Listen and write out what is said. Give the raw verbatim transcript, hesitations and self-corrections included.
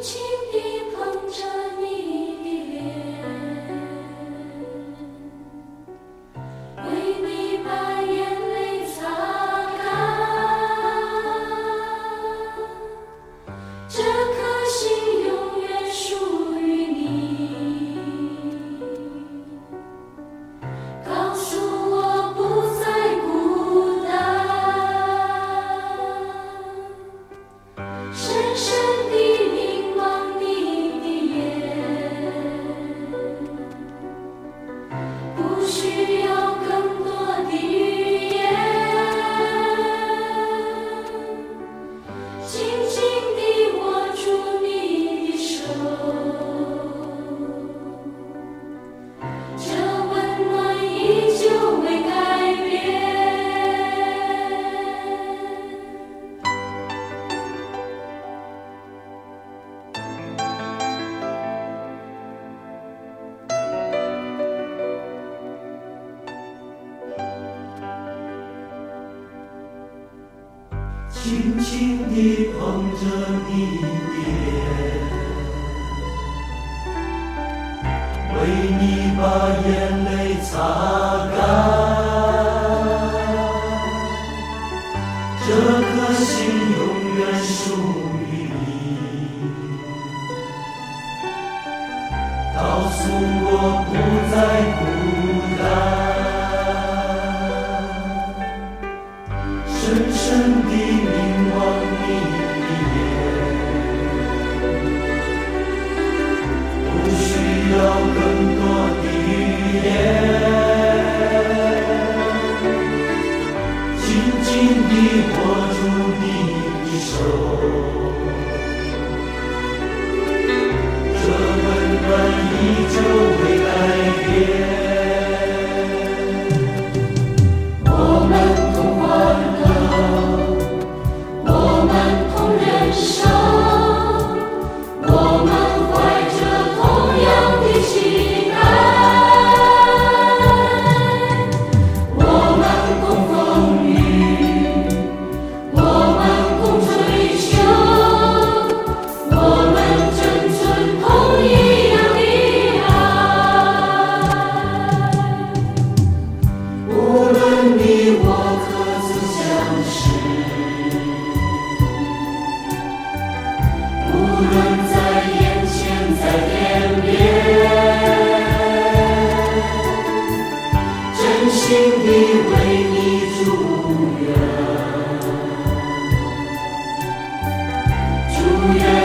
轻地捧着你的脸，为你把眼泪擦干，这颗心永远属于你，告诉我不再孤单，深深地凝望你的眼，不需要更多的语言，紧紧地握住你的手，这温暖依旧未改变。 轻轻地捧着你的脸，为你把眼泪擦干，这颗心永远属于你，告诉我不再孤单，深深地凝望你的眼，不需要更多的语言，紧紧地握住你的手，这温暖依旧未改变。 我们同欢乐，我们同忍受，我们怀着同样的期待，我们共风雨，我们共追求，我们珍存同一样的爱，无论你我各自相识，无论在眼前在天边，真心地为你祝愿，祝愿